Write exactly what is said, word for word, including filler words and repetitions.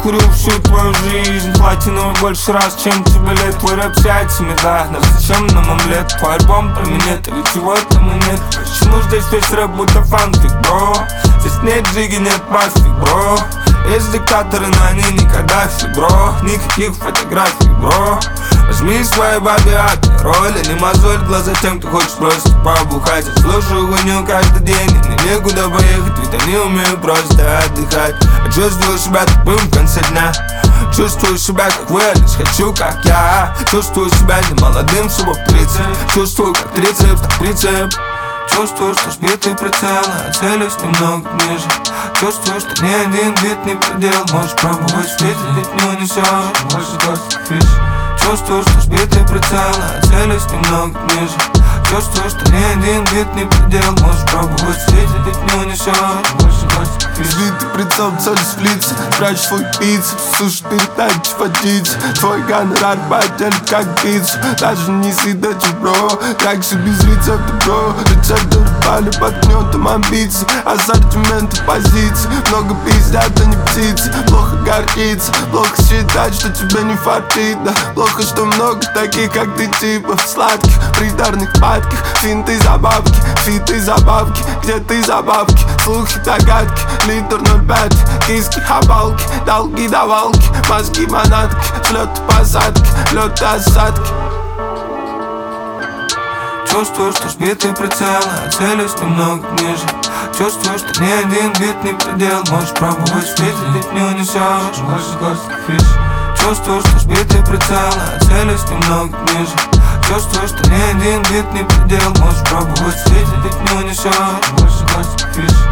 курю всю твою жизнь. Платиновый больше раз, чем тебе лет. Твой рэп с яйцами, да, но зачем нам омлет? Твой альбом про минет, а ведь чего там и нет. Почему здесь весь рэп будто фанфик, бро? Здесь нет джиги, нет пастик, бро. Есть диктаторы, но они не Каддафи, бро. Никаких фотографий, бро. Возьми свои бабе роли, не мозоль глаза тем, кто хочет просто побухать. Я слушаю гоню каждый день, и мне некуда поехать, ведь они умеют просто отдыхать. Я чувствую себя тупым в конце дня. Чувствую себя как Уэллис, хочу как я. Чувствую себя не молодым, всего в тридцать. Чувствую как трицепс, так прицеп. Чувствую, что сбитый прицел, а целюсь немного ниже. Чувствую, что ни один бит не предел. Можешь пробовать встретить, ведь не унесешь. Больше гостей фиш. Чувствую, что сбитый прицел, а целюсь немного ниже. Чувствую, что ни один бит не предел. Можешь пробовать встретить, ведь не унесешь. Больше гостей фиш. Сбитый прицел, цель слиться. Прячь свой бицепс, сушь передачи водиться. Твой гонорар поделит как пиццу. Даже не съедать, бро. Реакции без рецепта, бро. Рецепты рыбали под гнетом амбиций. Ассортименты позиций. Много пиздят, а не птицы. Плохо гордиться, плохо считать, что тебе не фартит, да. Плохо, что много таких, как ты, типа сладких, придарных падких. Финты, забавки, фиты, забавки. Где ты, забавки, слухи, догадки. Литр ноль пять, киски, хабалки. Долги, давалки, мозги, манатки. Взлеты, посадки, лёты, осадки. Чувствую, что сбитый прицел, а целюсь немного ниже. Чувствую, что ни один бит не предел. Можешь пробовать встретить, ведь не унесешь. Больше гостей фиш. Чувствую, что сбитый прицел, а целюсь немного ниже. Чувствую, что ни один бит не предел. Можешь пробовать встретить, ведь не унесешь. Больше гостей фиш.